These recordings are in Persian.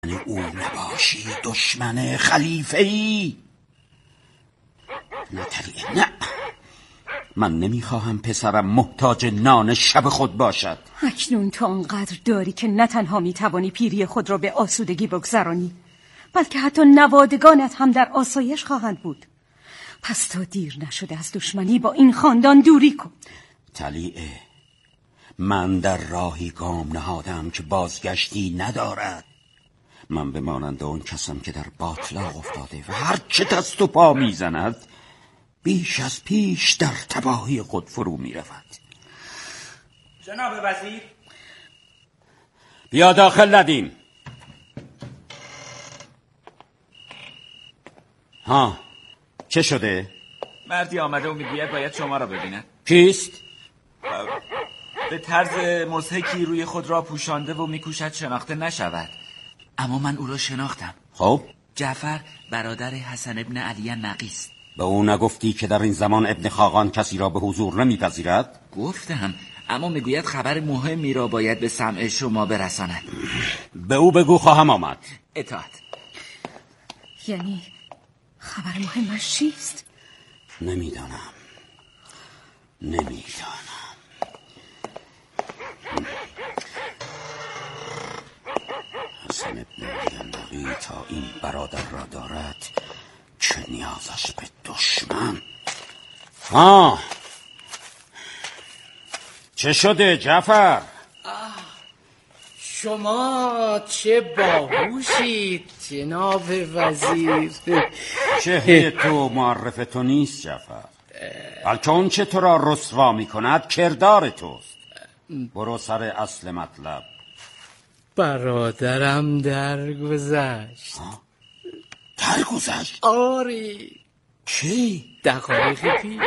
او نباشی دشمن خلیفه‌ای. نه طلیعه، نه، من نمیخواهم پسرم محتاج نان شب خود باشد. اکنون تو آنقدر داری که نه تنها میتوانی پیری خود را به آسودگی بگذرانی، بلکه حتی نوادگانت هم در آسایش خواهند بود. پس تا دیر نشده از دشمنی با این خاندان دوری کن. طلیعه، من در راهی گام نهادم که بازگشتی ندارد. من به مانند اون کسم که در باطلاق افتاده و هر چه دست و پا میزند بیش از پیش در تباهی خود فرو میرود. جناب وزیر، بیا داخل ندیم. ها، چه شده؟ مردی آمده و میگوید باید شما را ببیند. کیست؟ به طرز مضحکی روی خود را پوشانده و میکوشد شناخته نشود، اما من او را شناختم. خب؟ جعفر برادر حسن ابن علی نقی است. به او نگفتی که در این زمان ابن خاقان کسی را به حضور نمیپذیرد؟ گفتم، اما میگوید خبر مهمی را باید به سمع شما برساند. به او بگو خواهم آمد. اطاعت. یعنی خبر مهمش چیست؟ نمیدانم. حسن ابن علی نقی تا این برادر را دارد چه نیازش به دشمن. چه شده جعفر؟ شما چه باهوشید جناب وزیر. چهره تو معرف تو نیست جعفر، بلکه اون چه تو را رسوا می کند کردار توست. برو سر اصل مطلب. برادرم درگذشت. درگذشت؟ آری. کی؟ دقایقی پیش.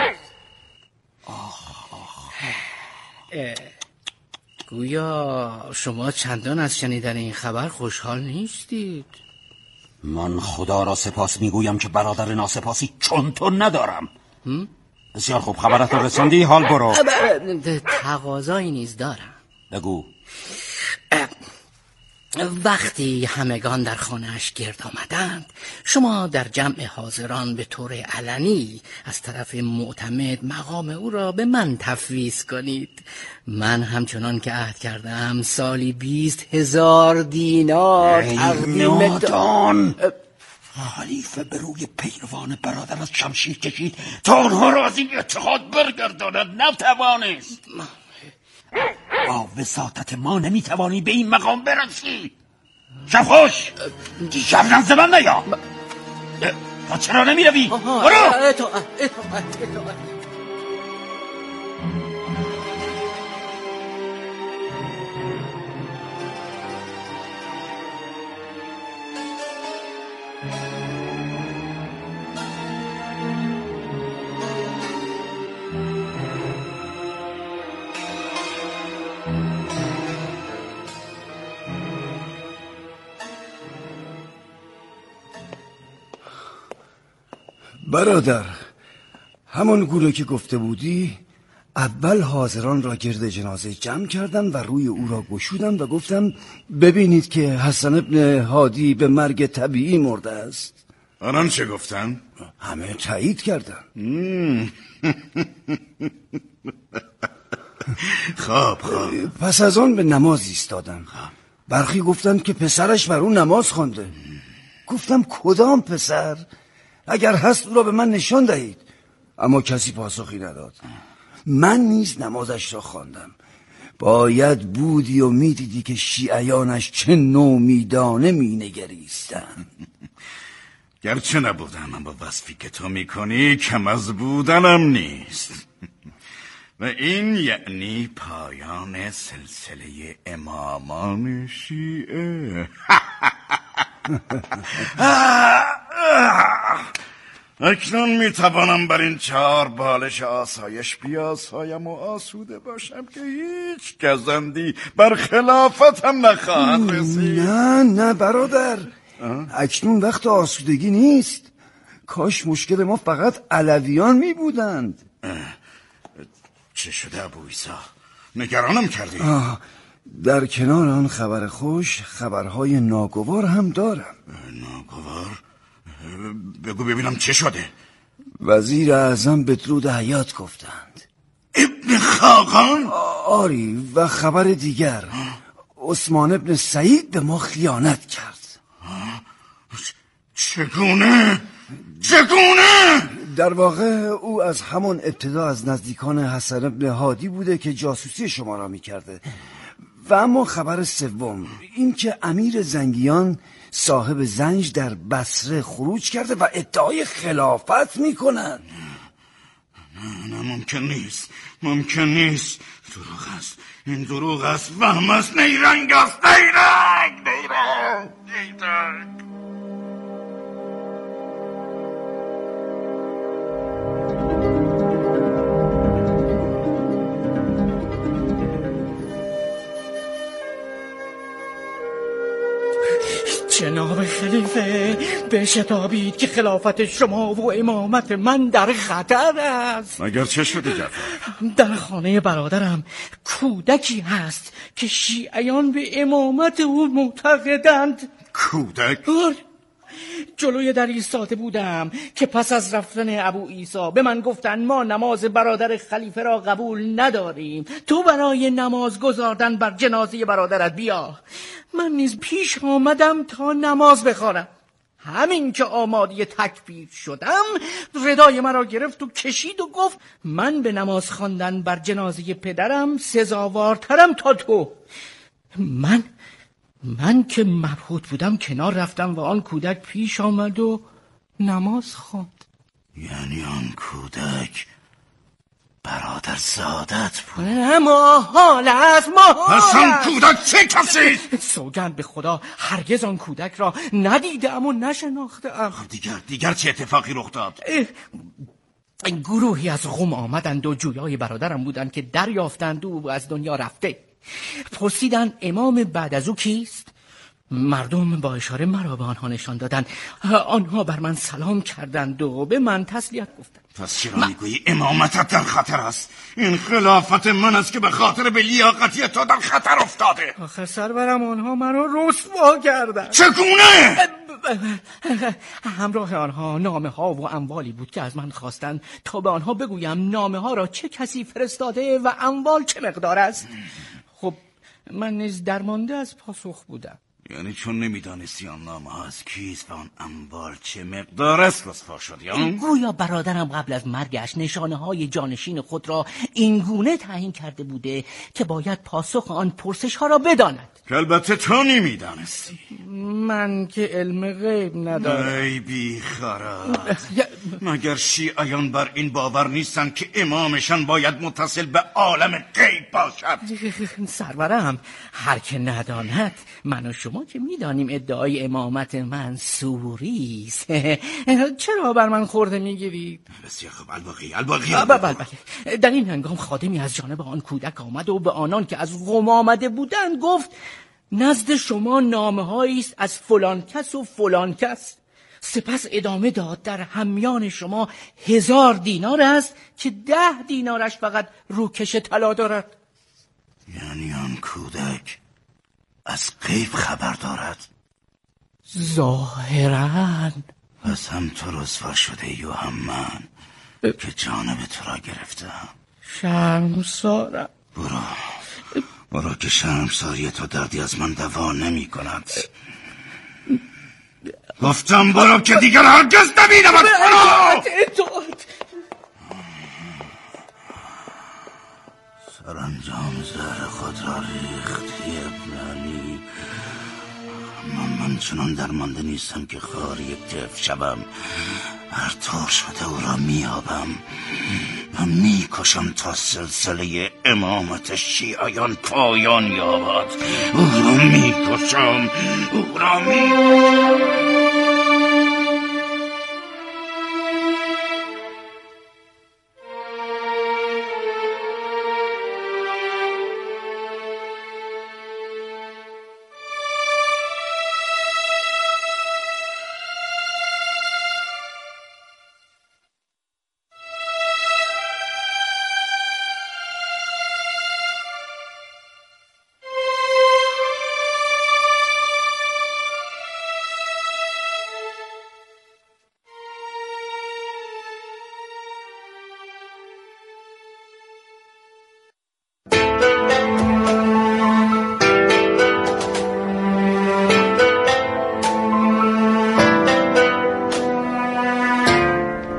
گویا شما چندان از شنیدن این خبر خوشحال نیستید. من خدا را سپاس میگویم که برادر ناسپاسی چون تو ندارم. بسیار خوب، خبرت رو رساندی، حال برو. تقاضایی نیز دارم. بگو. وقتی همگان در خانه‌اش گرد آمدند، شما در جمع حاضران به طور علنی از طرف معتمد مقام او را به من تفویض کنید. من همچنان که عهد کردم سالی 20,000 دینار تقدیم نادان! خلیفه به روی پیروان برادر از شمشیر کشید تا آنها را از این اتحاد برگرداند، نتوانست. با وساطت ما نمیتوانی به این مقام برسی. شب خوش. شب نزدم نیا. تا چرا نمیروی؟ برو. برادر، همون گونه که گفته بودی، اول حاضران را گرد جنازه جمع کردم و روی او را گشودم و گفتم ببینید که حسن ابن هادی به مرگ طبیعی مرده است. آنان چه گفتن؟ همه تایید کردن. خواب. پس از آن به نماز ایستادم. برخی گفتند که پسرش بر اون نماز خوانده. گفتم کدام پسر؟ اگر هست او را به من نشان دهید. اما کسی پاسخی نداد. من نیز نمازش را خواندم. باید بودی و میدیدی که شیعیانش چه نومیدانه مینگریستند. گرچه نبودم، اما وصفی که تو میکنی کم از بودنم نیست. و این یعنی پایان سلسله امامان شیعه. اکنون میتوانم بر این 4 بالش آسایش بیاسایم و آسوده باشم که هیچ گزندی بر خلافتم نخواهد رسید. نه برادر، اکنون وقت آسودگی نیست. کاش مشکل ما فقط علویان می بودند. چه شده ابو عیسی؟ نگرانم کردی؟ در کنار آن خبر خوش خبرهای ناگوار هم دارم. ناگوار؟ بگو ببینم چه شده؟ وزیر اعظم بدرود حیات گفتند. ابن خاقان؟ آری، و خبر دیگر، عثمان ابن سعید به ما خیانت کرد. چگونه؟ در واقع او از همون ابتدا از نزدیکان حسن ابن هادی بوده که جاسوسی شما را میکرده. و اما خبر سوم، این که امیر زنگیان صاحب زنج در بصره خروج کرده و ادعای خلافت میکنند. نه ممکن نیست. دروغ است، این دروغ است، وهم است، نیرنگ است، نیرنگ. جناب خلیفه، بشتابید که خلافت شما و امامت من در خطر است. مگر چه شده جعفر؟ در خانه برادرم کودکی هست که شیعیان به امامت او معتقدند. کودک؟ جلوی در ایستاده بودم که پس از رفتن ابو عیسی به من گفتن ما نماز برادر خلیفه را قبول نداریم، تو برای نماز گذاردن بر جنازه برادرت بیا. من نیز پیش آمدم تا نماز بخوانم. همین که آماده تکبیر شدم، ردای مرا گرفت و کشید و گفت من به نماز خواندن بر جنازه پدرم سزاوارترم تا تو. من که مبهوت بودم کنار رفتم و آن کودک پیش آمد و نماز خواند. یعنی آن کودک برادر زادت بود؟ محال است. پس آن کودک چه کسی؟ سوگند به خدا هرگز آن کودک را ندیدم و نشناختم. دیگر چه اتفاقی رخ داد؟ گروهی از قم آمدند و جویای برادرم بودند که دریافتند او از دنیا رفته. پرسیدن امام بعد از او کیست؟ مردم با اشاره مرا به آنها نشان دادند. آنها بر من سلام کردند و به من تسلیت گفتند. پس چرا میگویی امامتت در خطر است؟ این خلافت من است که به خاطر به لیاقتی تو در خطر افتاده. آخر سرورم آنها مرا رسوا کردند. چگونه؟ همراه آنها نامه ها و اموالی بود که از من خواستند تا به آنها بگویم نامه ها را چه کسی فرستاده و اموال چه مقدار است. خب من نیز درمانده از پاسخ بودم. یعنی چون نمیدانستی آن نامه ها از کیست و آن اموال چه مقدار است رسوا شدی؟ گویا برادرم قبل از مرگش نشانه های جانشین خود را این گونه تعیین کرده بوده که باید پاسخ آن پرسش ها را بداند. که البته تو نمیدانستی. من که علم غیب ندارم. ای بیخرد، مگر شیعیان بر این باور نیستند که امامشان باید متصل به عالم غیب باشد؟ سرورم، هر که نداند، من و شما که میدانیم ادعای امامت من سوری است. چرا بر من خورده میگیرید؟ بسیار خوب، الباقی. در این هنگام خادمی از جانب آن کودک آمد و به آنان که از قم آمده بودند گفت نزد شما نامه‌هایی است از فلان کس و فلان کس. سپس ادامه داد در همیان شما 1000 دینار است که 10 دینارش فقط روکش طلا دارد. یعنی آن کودک از غیب خبر دارد؟ ظاهراً. پس هم تو رسوا شده ای و هم من که جانب تو را گرفتم. شرمسارم. برو که شرمساری تو دردی از من دوا نمی کند. گفتم برو که دیگر هرگز نبینمت. سرانجام زهر خود را ریختی ابنانی. من چنان درمانده نیستم که خار یک طفل شوم. هر طور شده او را میابم و میکشم تا سلسله امامت شیعیان پایان یابد. او را میکشم.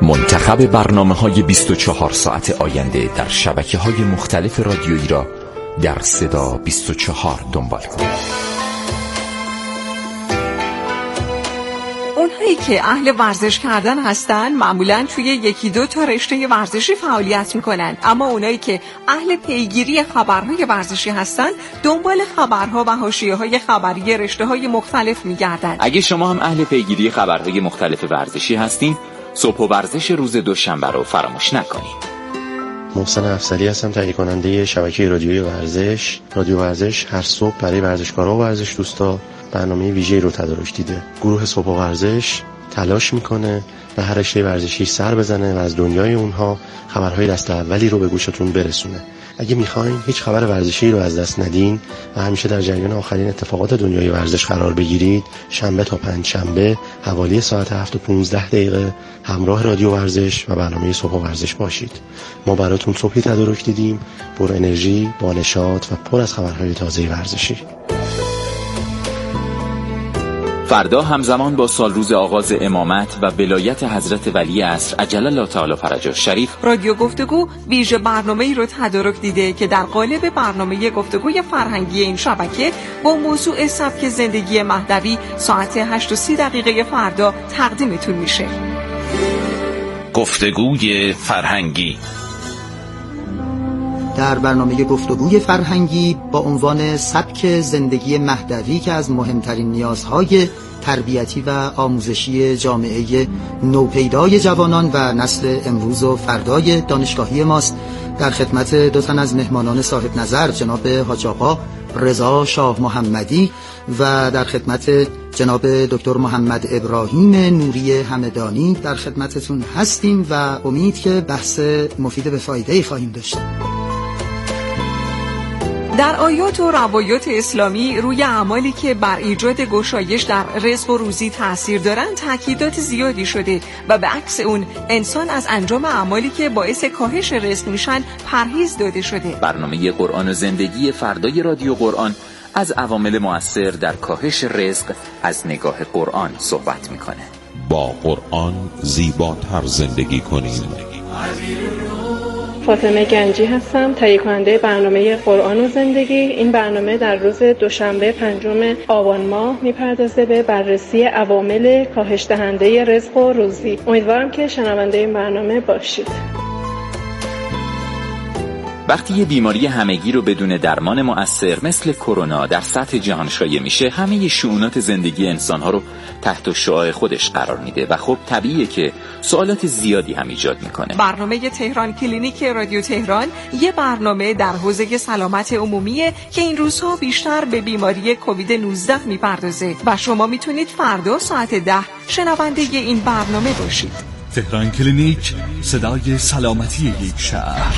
منتخب برنامه‌های 24 ساعت آینده در شبکه‌های مختلف رادیویی را در صدا 24 دنبال کنید. اونهایی که اهل ورزش کردن هستن معمولاً توی یکی دو تا رشته ورزشی فعالیت میکنن، اما اونایی که اهل پیگیری خبرهای ورزشی هستن دنبال خبرها و حاشیه‌های خبری رشته‌های مختلف میگردن. اگه شما هم اهل پیگیری خبرهای مختلف ورزشی هستین، صبح و ورزش روز دوشنبه رو فراموش نکنید. محسن افسری هستم، تهیه کننده شبکه رادیویی ورزش. رادیو ورزش هر صبح برای ورزشکارا و ورزش دوستا برنامه ویژه‌ای رو تدارک دیده. گروه صبح ورزش تلاش میکنه به هر رشته ورزشی سر بزنه و از دنیای اونها خبرهای دست اولی رو به گوشتون برسونه. اگه میخواین هیچ خبر ورزشی رو از دست ندین و همیشه در جریان آخرین اتفاقات دنیای ورزش قرار بگیرید، شنبه تا پنجشنبه حوالی ساعت 7:15 همراه رادیو ورزش و برنامه صبح ورزش باشید. ما براتون صبحی تدارک دیدیم پر انرژی، با نشاط و پر از خبرهای تازه ورزشی. فردا همزمان با سالروز آغاز امامت و ولایت حضرت ولی عصر عجل الله تعالی فرجه شریف، رادیو گفتگو ویژه برنامه‌ای رو تدارک دیده که در قالب برنامه گفتگوی فرهنگی این شبکه با موضوع سبک زندگی مهدوی ساعت 8:30 فردا تقدیمتون میشه. گفتگوی فرهنگی. در برنامه گفتگوی فرهنگی با عنوان سبک زندگی مهدوی که از مهمترین نیازهای تربیتی و آموزشی جامعه نوپیدای جوانان و نسل امروز و فردای دانشگاهی ماست، در خدمت دو تن از مهمانان صاحب نظر جناب حاج آقا رضا شاه محمدی و در خدمت جناب دکتر محمد ابراهیم نوری همدانی در خدمتتون هستیم و امید که بحث مفید به فایده خواهیم داشت. در آیات و روایات اسلامی روی اعمالی که بر ایجاد گشایش در رزق و روزی تأثیر دارند تاکیدات زیادی شده و به عکس اون انسان از انجام اعمالی که باعث کاهش رزق میشن پرهیز داده شده. برنامه قرآن و زندگی فردای رادیو قرآن از عوامل مؤثر در کاهش رزق از نگاه قرآن صحبت میکنه. با قرآن زیباتر زندگی کنیم. فاطمه گنجی هستم، تهیه کننده برنامه قرآن و زندگی. این برنامه در روز دوشنبه 5 آبان ماه میپردازه به بررسی عوامل کاهش دهنده رزق و روزی. امیدوارم که شنونده این برنامه باشید. وقتی یه بیماری همگی رو بدون درمان مؤثر مثل کرونا در سطح جهان شایع میشه، همه شؤونات زندگی انسان‌ها رو تحت شعاع خودش قرار میده و خب طبیعیه که سوالات زیادی هم ایجاد میکنه. برنامه تهران کلینیک رادیو تهران یه برنامه در حوزه سلامت عمومیه که این روزها بیشتر به بیماری کووید 19 میپردازه و شما میتونید فردا ساعت 10 شنونده این برنامه باشید. تهران کلینیک، صدای سلامتی یک شهر.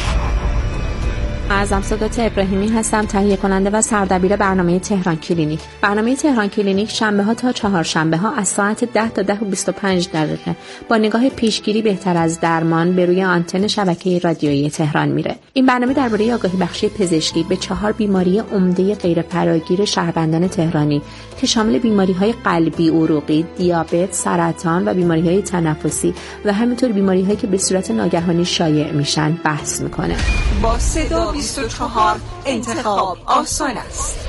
از امسادات ابراهیمی هستم، تهیه کننده و سردبیر برنامه تهران کلینیک. برنامه تهران کلینیک شنبه ها تا چهارشنبه ها از ساعت 10 تا 10:25 با نگاه پیشگیری بهتر از درمان به روی آنتن شبکه رادیویی تهران میره. این برنامه درباره آگاهی بخشی پزشکی به 4 بیماری عمده غیر فراگیر شهروندان تهرانی که شامل بیماری‌های قلبی، عروقی، دیابت، سرطان و بیماری‌های تنفسی و همینطور بیماری‌هایی که به صورت ناگهانی شایع میشن بحث میکنه. با صدا 24 انتخاب آسان است.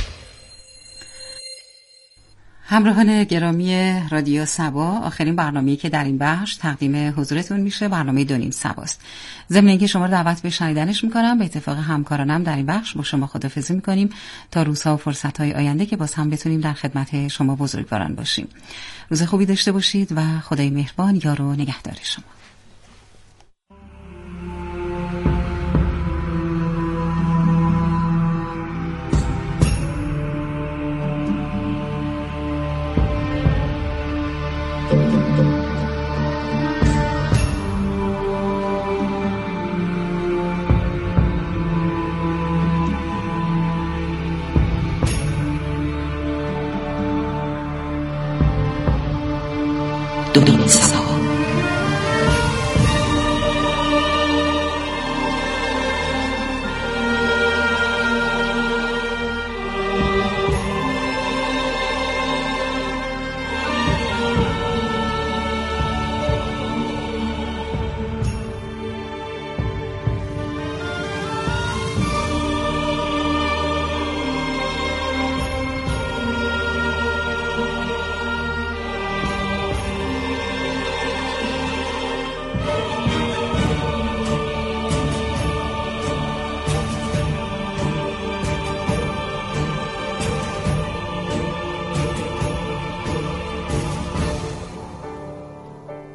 همراهان گرامی رادیو صبا، آخرین برنامه‌ای که در این بخش تقدیم حضورتون میشه برنامه 2 صباست. ضمن اینکه شما رو دعوت به شنیدنش میکنم، به اتفاق همکارانم در این بخش با شما خداحافظی میکنیم تا روزها و فرصت‌های آینده که باز هم بتونیم در خدمت شما بزرگواران باشیم. روز خوبی داشته باشید و خدای مهربان یار و نگهدار شما.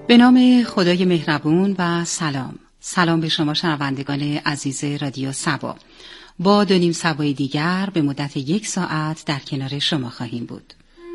به نام خدای مهربون و سلام به شما شنوندگان عزیز رادیو سبا. با 2 سبای دیگر به مدت 1 ساعت در کنار شما خواهیم بود.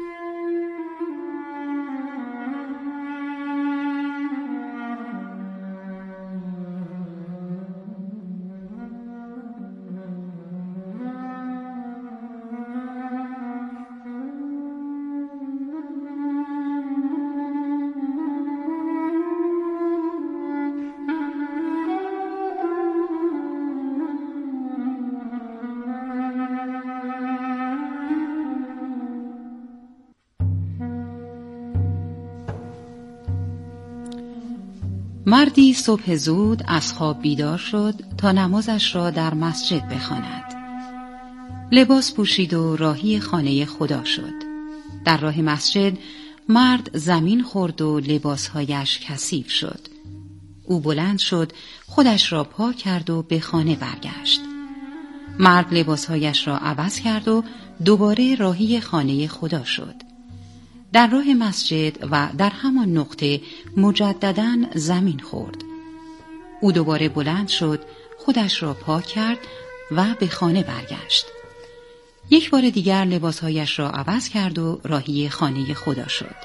مردی صبح زود از خواب بیدار شد تا نمازش را در مسجد بخواند. لباس پوشید و راهی خانه خدا شد. در راه مسجد مرد زمین خورد و لباسهایش کثیف شد. او بلند شد، خودش را پاک کرد و به خانه برگشت. مرد لباسهایش را عوض کرد و دوباره راهی خانه خدا شد. در راه مسجد و در همان نقطه مجدداً زمین خورد. او دوباره بلند شد، خودش را پاک کرد و به خانه برگشت. 1 بار دیگر لباسهایش را عوض کرد و راهی خانه خدا شد.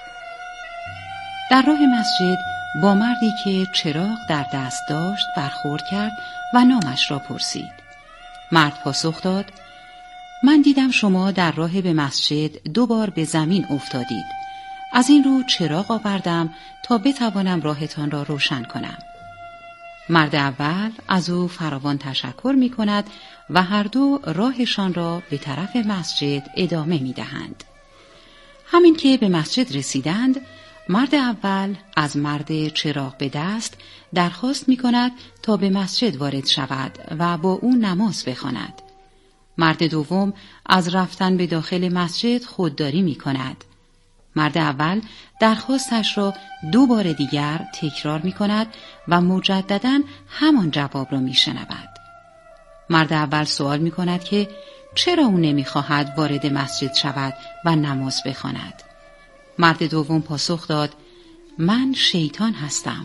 در راه مسجد با مردی که چراغ در دست داشت برخورد کرد و نامش را پرسید. مرد پاسخ داد: من دیدم شما در راه به مسجد 2 بار به زمین افتادید. از این رو چراغ آوردم تا بتوانم راهتان را روشن کنم. مرد اول از او فراوان تشکر می کند و هر دو راهشان را به طرف مسجد ادامه می دهند. همین که به مسجد رسیدند، مرد اول از مرد چراغ به دست درخواست می کند تا به مسجد وارد شود و با او نماز بخواند. مرد دوم از رفتن به داخل مسجد خودداری می کند. مرد اول درخواستش را 2 بار دیگر تکرار می کند و مجدداً همان جواب را می شنود. مرد اول سوال می کند که چرا او نمی خواهد وارد مسجد شود و نماز بخواند. مرد دوم پاسخ داد: من شیطان هستم.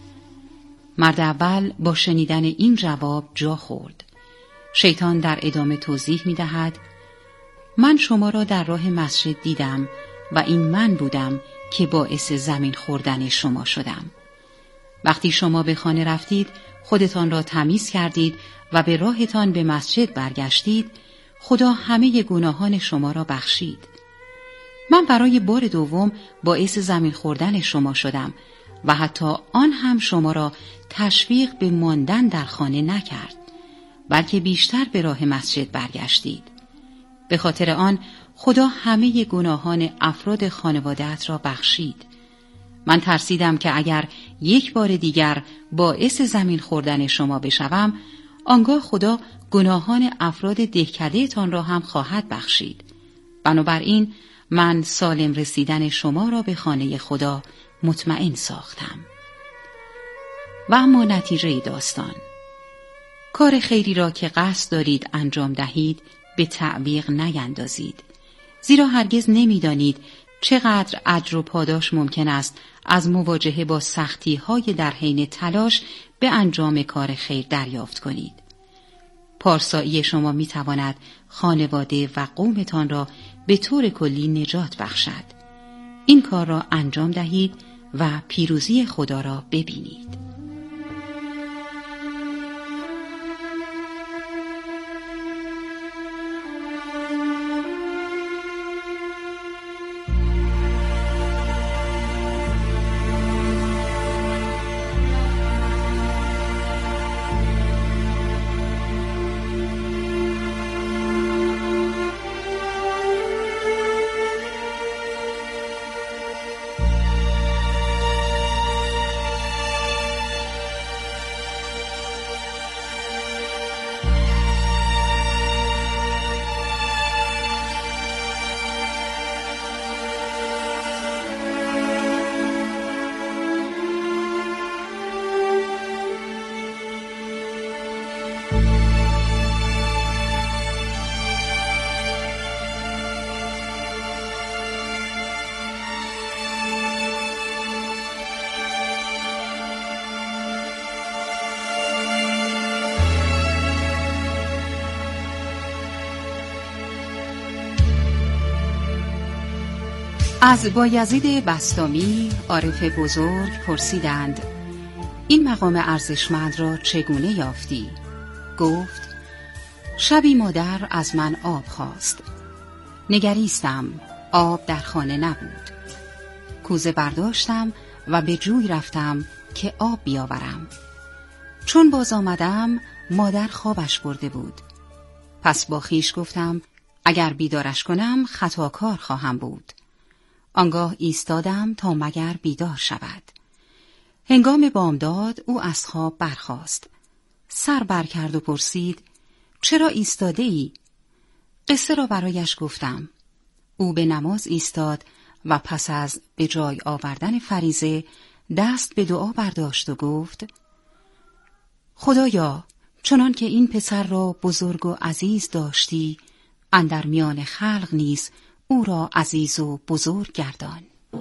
مرد اول با شنیدن این جواب جا خورد. شیطان در ادامه توضیح می دهد: من شما را در راه مسجد دیدم و این من بودم که باعث زمین خوردن شما شدم. وقتی شما به خانه رفتید، خودتان را تمیز کردید و به راهتان به مسجد برگشتید، خدا همه گناهان شما را بخشید. من برای بار دوم باعث زمین خوردن شما شدم و حتی آن هم شما را تشویق به ماندن در خانه نکرد، بلکه بیشتر به راه مسجد برگشتید. به خاطر آن خدا همه گناهان افراد خانواده‌ات را بخشید. من ترسیدم که اگر 1 بار دیگر باعث زمین خوردن شما بشوم، آنگاه خدا گناهان افراد دهکده‌تان را هم خواهد بخشید. بنابراین من سالم رسیدن شما را به خانه خدا مطمئن ساختم. و اما نتیجه داستان: کار خیری را که قصد دارید انجام دهید به تعویق نیندازید، زیرا هرگز نمی‌دانید چقدر اجر و پاداش ممکن است از مواجهه با سختی‌های در حین تلاش به انجام کار خیر دریافت کنید. پارسایی شما می‌تواند خانواده و قومتان را به طور کلی نجات بخشد. این کار را انجام دهید و پیروزی خدا را ببینید. از بایزید بسطامی عارف بزرگ پرسیدند این مقام ارزشمند را چگونه یافتی؟ گفت شبی مادر از من آب خواست. نگریستم، آب در خانه نبود. کوزه برداشتم و به جوی رفتم که آب بیاورم. چون باز آمدم مادر خوابش برده بود. پس با خویش گفتم اگر بیدارش کنم خطاکار خواهم بود. آنگاه ایستادم تا مگر بیدار شود. هنگام بامداد او از خواب برخاست. سر بر کرد و پرسید چرا ایستاده ای؟ قصه را برایش گفتم. او به نماز ایستاد و پس از به جای آوردن فریضه دست به دعا برداشت و گفت خدایا چنان که این پسر را بزرگ و عزیز داشتی اندر میان خلق نیز او را عزیز و بزرگ گردان.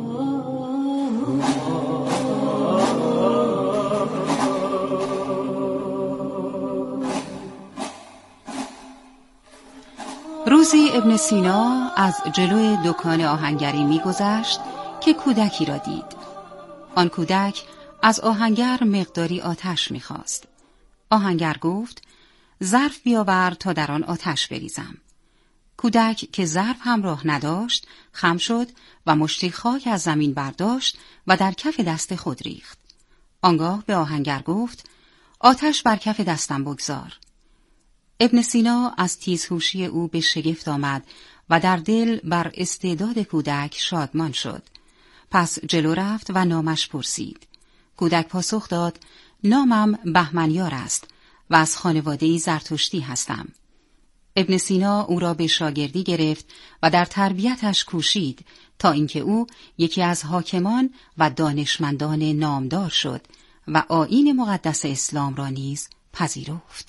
روزی ابن سینا از جلوی دکان آهنگری می‌گذشت که کودکی را دید. آن کودک از آهنگر مقداری آتش می‌خواست. آهنگر گفت ظرف بیاور تا در آن آتش بریزم. کودک که ظرف همراه نداشت خم شد و مشتی خاک از زمین برداشت و در کف دست خود ریخت. آنگاه به آهنگر گفت آتش بر کف دستم بگذار. ابن سینا از تیزهوشی او به شگفت آمد و در دل بر استعداد کودک شادمان شد. پس جلو رفت و نامش پرسید. کودک پاسخ داد نامم بهمنیار است و از خانواده‌ای زرتشتی هستم. ابن سینا او را به شاگردی گرفت و در تربیتش کوشید تا اینکه او یکی از حاکمان و دانشمندان نامدار شد و آیین مقدس اسلام را نیز پذیرفت.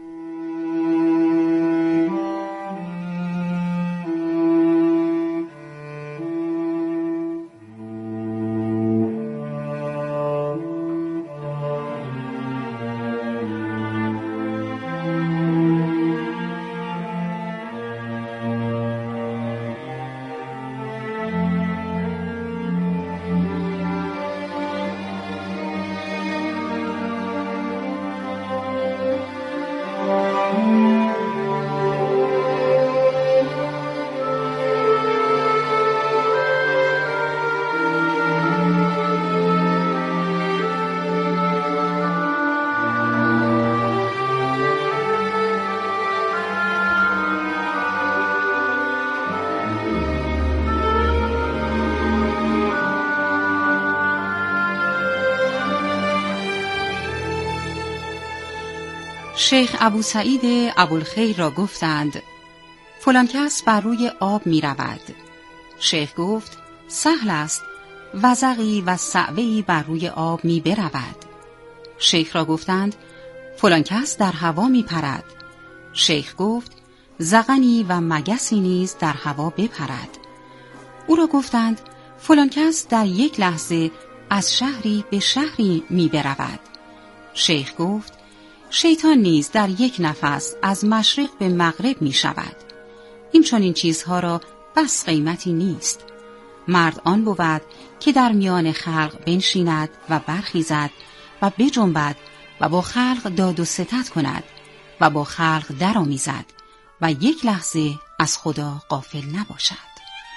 شیخ ابو سعید ابوالخیر را گفتند فلان کس بر روی آب می رود. شیخ گفت سهل است، وزغی و صعوه‌ای بر روی آب می برود. شیخ را گفتند فلان کس در هوا می پرد. شیخ گفت زغنی و مگسی نیز در هوا بپرد. او را گفتند فلان کس در یک لحظه از شهری به شهری می برود. شیخ گفت شیطان نیز در یک نفس از مشرق به مغرب می شود. این چنین چیزها را بس قیمتی نیست. مرد آن بود که در میان خلق بنشیند و برخیزد و بجنبد و با خلق داد و ستد کند و با خلق درآمیزد و یک لحظه از خدا غافل نباشد.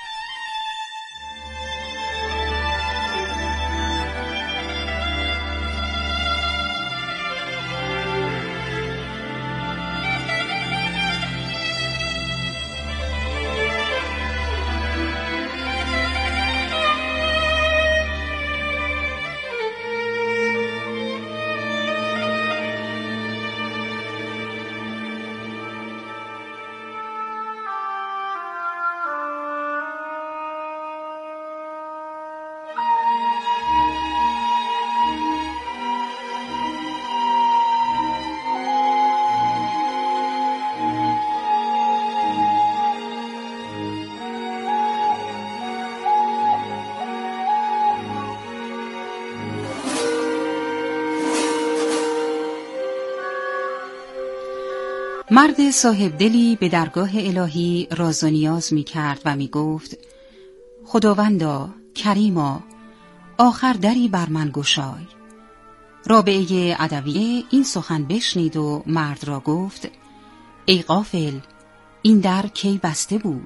مرد صاحب دلی به درگاه الهی راز و نیاز می کرد و می گفت خداوندا کریما آخر دری بر من گشای. رابعه عدویه این سخن بشنید و مرد را گفت ای غافل این در کی بسته بود؟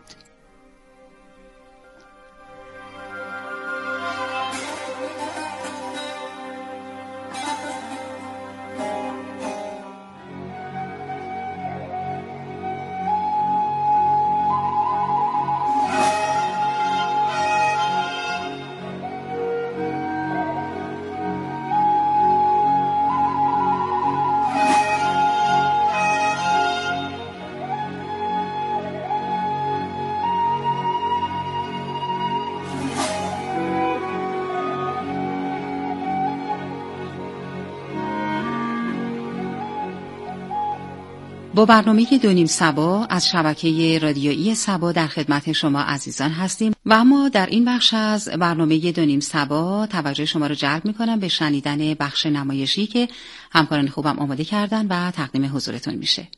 با برنامه دو نیم صبا از شبکه رادیویی صبا در خدمت شما عزیزان هستیم و اما در این بخش از برنامه دو نیم صبا توجه شما را جلب می‌کنم به شنیدن بخش نمایشی که همکاران خوبم آماده کردن و تقدیم حضورتون میشه.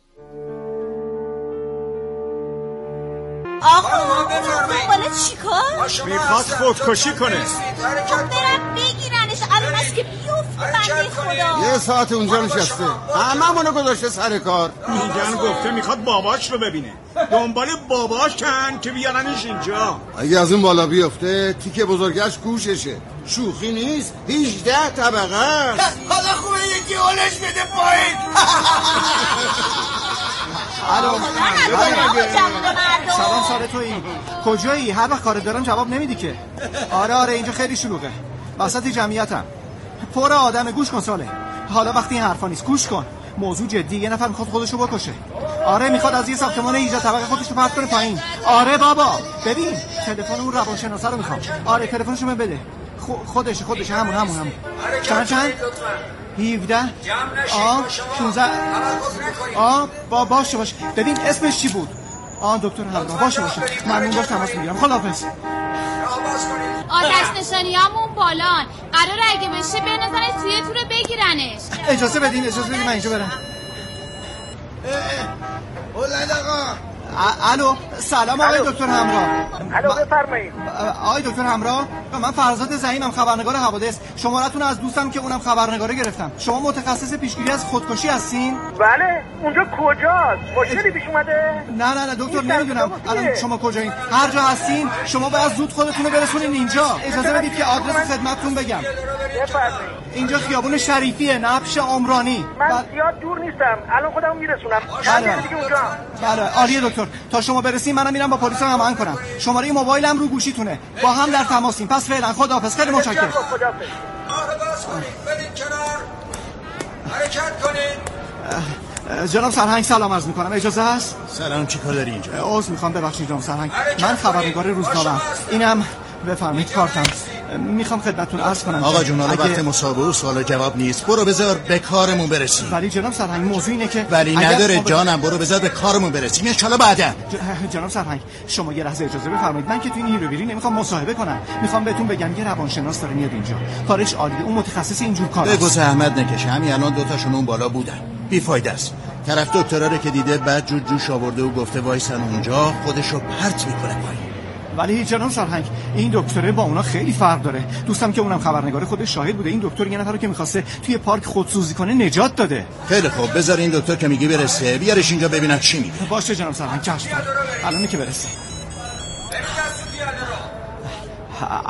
آقا بالا چیکار؟ میخواد خودکشی کنه. برم بگیرنش الان است که بیفته بنده خدا. یه ساعت اونجا نشسته هممونو گذاشته سر کار. میگن گفته میخواد باباش رو ببینه. دنبال باباش کن که بیارنش اینجا. اگه از اون بالا بیفته تیکه بزرگش گوششه. شوخی نیست 18 طبقه است. حالا خوبه یکی اولش بده پایین. سلام ساره تویی کجایی؟ هر وقت کار دارم جواب نمیدی که. آره اینجا خیلی شلوغه وسط جمعیتم پر آدم. گوش کن ساله حالا وقتی این حرفا نیست گوش کن موضوع جدی. یه نفر میخواد خودشو بکشه. آره میخواد از یه ساختمان 18 طبقه خودشو پرت کنه پایین. آره بابا ببین تلفن اون روانشناسه رو میخوام. آره تلفنشو من بده. خودشه همون چند 17 16 باشه ببین اسمش چی بود؟ دکتر همراه باشه ممنون باش تماس میگیرم. خداحافظ. آتش نشانیامون بالان قراره اگه بشه بنازنش توی تور بگیرنش. اجازه بدین من اینجا برم. ولد آقا. الو سلام آقای دکتر همراه. الو بفرمایید. آقای دکتر همراه من فرزاد زعیمم خبرنگار حوادث. شماره‌تون از دوستم که اونم خبرنگاره گرفتم. شما متخصص پیشگیری از خودکشی هستین؟ بله اونجا کجاست؟ مشکلی پیش اومده؟ نه دکتر نمیدونم الان شما کجایین. هر جا هستین شما باید زود خودتون رو برسونین اینجا. اجازه بدید که آدرس خدمتتون بگم. بفرمایید. اینجا خیابون شریفیه نبش عمرانی. من زیاد دور نیستم الان خودم میرسونم. بله عالیه دکتر تا شما برسین منم میرم با پلیس هماهنگ کنم. شماره موبایلم رو گوشیتونه با هم در تماسیم. پس فعلا خداحافظ. خیلی متشکرم. برید کنار حرکت کنید. جناب سرهنگ سلام عرض میکنم اجازه هست؟ سلام چی کار داری اینجا؟ عذر میخوام ببخشید جناب سرهنگ من خبرنگار روزنامه‌ام. اینم بفرمایید کارتم. میخوام خدمتتون عرض کنم آقا جون حالا وقت مسابقه و سوال و جواب نیست. برو بذار به کارمون برسیم. ولی جناب سرهنگ موضوع اینه که ولی نداره جانم. برو بذار به کارمون برسیم ان شاءالله بعدا. جناب سرهنگ شما یه لحظه اجازه بفرمایید. من که تو این هیروبیری نمیخوام مصاحبه کنم. میخوام بهتون بگم یه روانشناس داره میاد اینجا. کارش عالیه. اون متخصص اینجور کاراست. بگو زحمت نکش. همین الان دو تاشون اون بالا بودن. بی فایده است. طرف دکترا رو که دیده بعد جوش آورده و گفته وایسن اونجا خودشو پرت میکنه پایین. ولی جناب سرهنگ این دکتره با اونا خیلی فرق داره. دوستم که اونم خبرنگار خودش شاهد بوده. این دکتر یه نفر رو که می‌خواسته توی پارک خودسوزی کنه نجات داده. خیلی خوب بذار این دکتر که میگی برسه بیارش اینجا ببینم چی میگه. باشه جناب سرهنگ چشم. الان که برسه.